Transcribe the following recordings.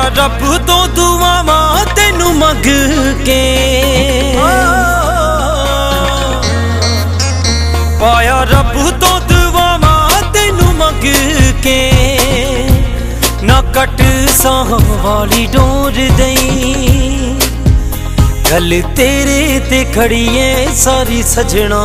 रब तो दुआवां तेनू मंग के, पाया रब तो दुआवां तेनू मंग के। ना कट साह वाली डोर दई, गल तेरे ते खड़ी है सारी सजना।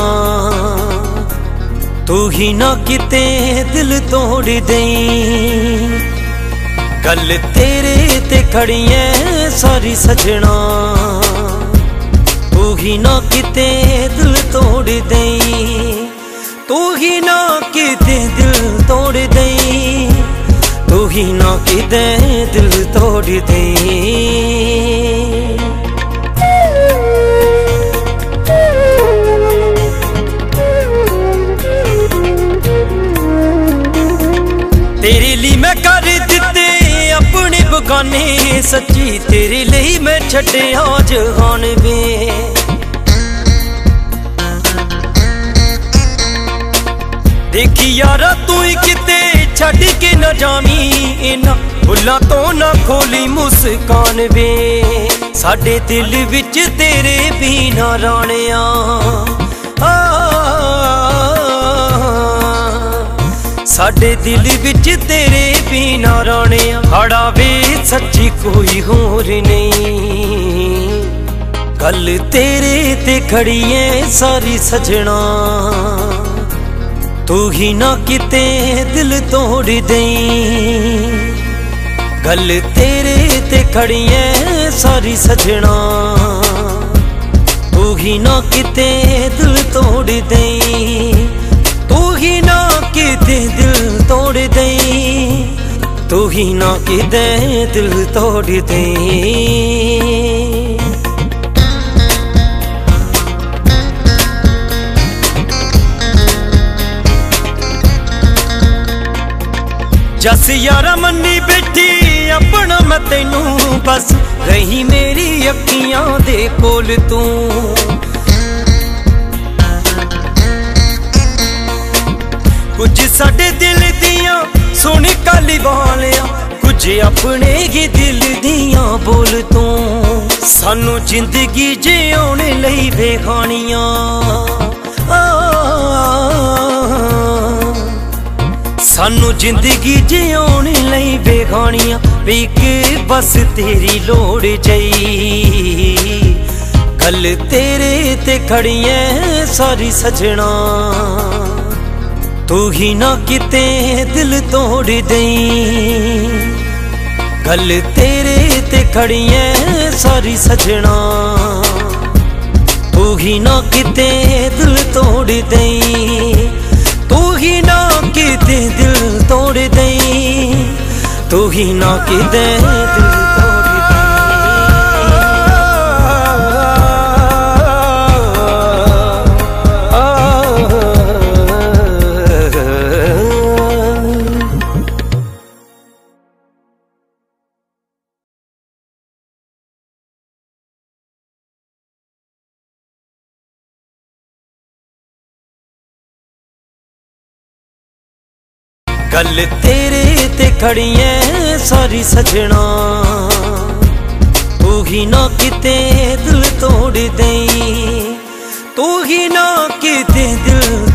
तू ही ना किते दिल तोड़ दई, गल तेरे ते खड़ी है सारी सजना। तू ही ना किते दिल तोड़ दई, तू ही ना किते दिल तोड़ दई, तू ही ना किते दिल तोड़ दई। तेरे लिए मैं कर दिते अपने बगाने सच्ची, तेरे लिए मैं छड्डिया जहान वे। देखी यारा तू किते छड़ के न जावी, इना भुल्लां तो ना खोली मुस्कान वे। साडे दिल विच तेरे बिना राणिया, साडे दिल विच तेरे बिना राणिया। खड़ा वे सच्ची कोई होर नहीं, गल तेरे ते खड़ी है सारी सजना। तू ही ना किते दिल तोड़ दई, गल तेरे ते खड़ी है सारी सजना। तू ही ना किते दिल तोड़ दई, तू ही ना किते दिल तोड़ दई, तू ही ना किते दिल तोड़ दई। जस यारा मन्नी बैठी अपना मैं तेनू, बस रही मेरी अखियां दे कोल तू। कुछ साडे दिल दियां सुन काली वालियां, कुछ अपने ही दिल दियां बोल तू। सानू जिंदगी जिउण लई बेखानियां, सानू जिंदगी जिउण लई बेखानियां। वेख बस तेरी लोड़ जई, गल तेरे ते खड़ी है सारी सजना। तू ही ना किते दिल तोड़ दई, गल तेरे ते खड़ी है सारी सजना। तू ही ना किते दिल तोड़ दई, तू ही ना किते दिल तोड़ दई, तू ही ना किते दिल तोड़ गल तेरे ते खड़ी है सारी सजना। तू ही ना किते दिल तोड़ दई, तू ही ना किते दिल